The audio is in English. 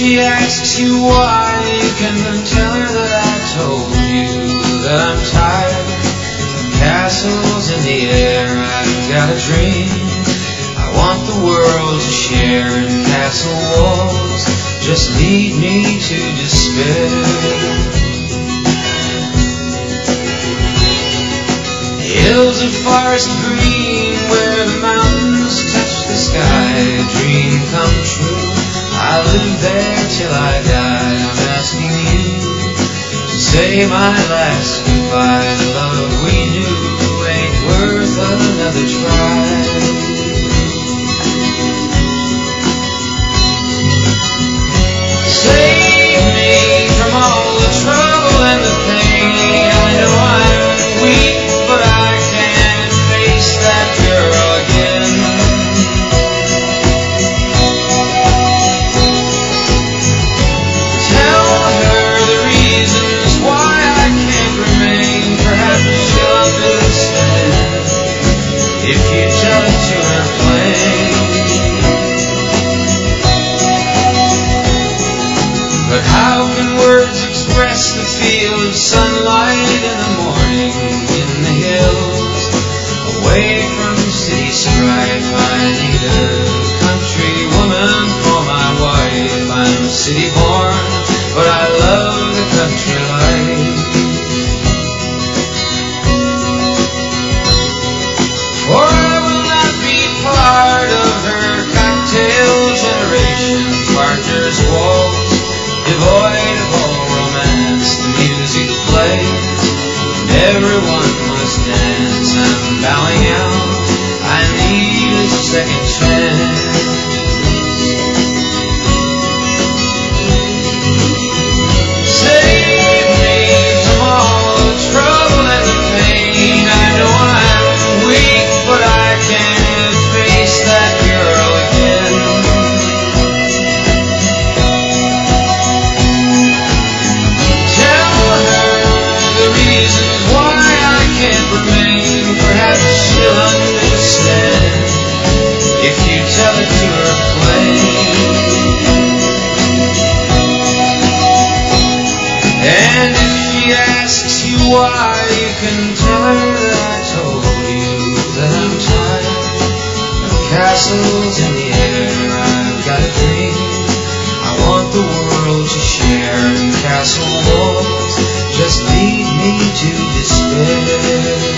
she asks you why, you can tell her that I told you that I'm tired of castles in the air. I've got a dream I want the world to share, and castle walls just lead me to despair. The hills of forest green where the mountains touch the sky, a dream come true. I'll live there till I die. I'm asking you to say my last goodbye. The love we knew ain't worth another try. Save me from all the trouble and the pain. I know I'm weak, but I can't face that girl again. Tell her the reasons why I can't remain. Perhaps she'll understand if you tell it to her plain. But how can words express the feel of sunlight in the morning in the hills, away from city strife? I need a country woman for my wife. I'm city born, but I love the country life. For I will not be part of her cocktail generation. Partners waltz, devoid of all romance. The music plays and everyone must dance. I'm bowing out, I need a second chance. Save me from all the trouble and the pain. I know I'm weak, but I can't face that girl again. Tell her the reasons why I can't remain. Perhaps she'll understand if you tell it to her plain. And if she asks you why, you can tell her that I told you that I'm tired of castles in the air. I've got a dream I want the world to share, and castle walls just lead me to despair.